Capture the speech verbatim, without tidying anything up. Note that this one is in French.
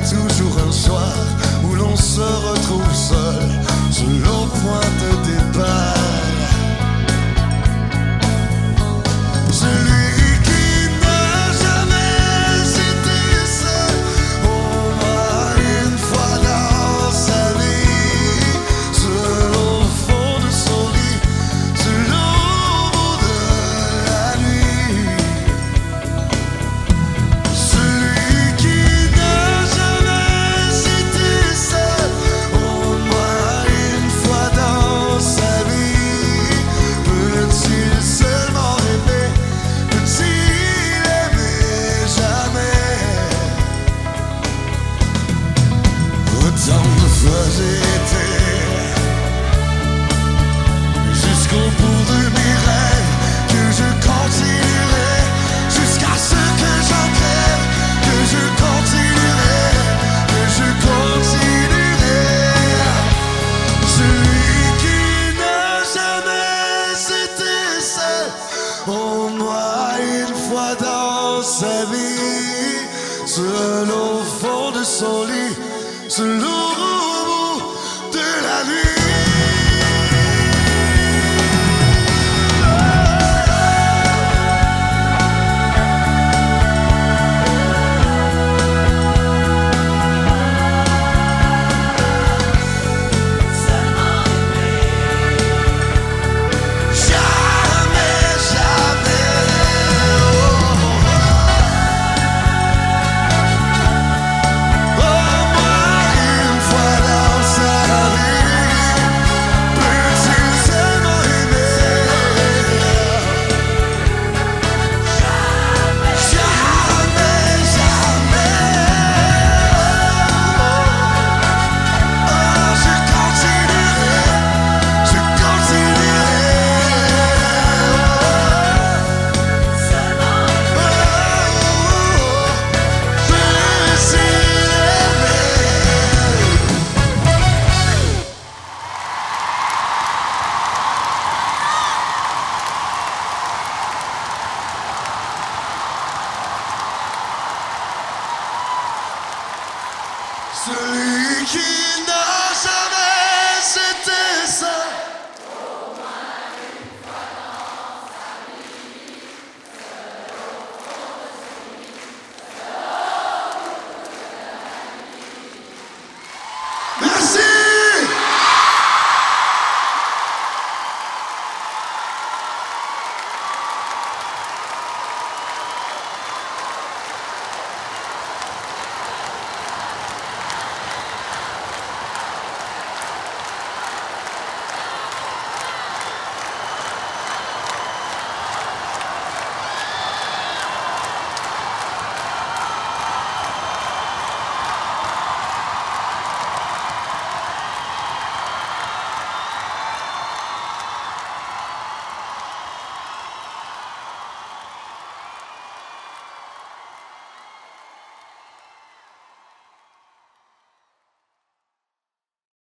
toujours un soir où l'on se retrouve seul sur le point de départ. Celui qui n'a jamais été seul, au moins une fois dans sa vie, seul au fond de son lit, seul au bout de la nuit. Celui qui n'a jamais été seul, au moins une fois dans sa vie, peut-il seulement rêver? Peut-il aimer jamais? Autant de fois j'ai été jusqu'au bout de mes rêves, que je continuerai jusqu'à ce que j'en crève, que je continuerai, que je continuerai. Celui qui n'a jamais été seul, au moins une fois dans sa vie, seul au fond de son lit, seul au bout de la nuit. Jamais, jamais, oh, au moins une fois dans sa vie, peut-il seulement aimer? Jamais, jamais, oh, je continuerai, je continuerai. Celui qui n'a jamais été seul,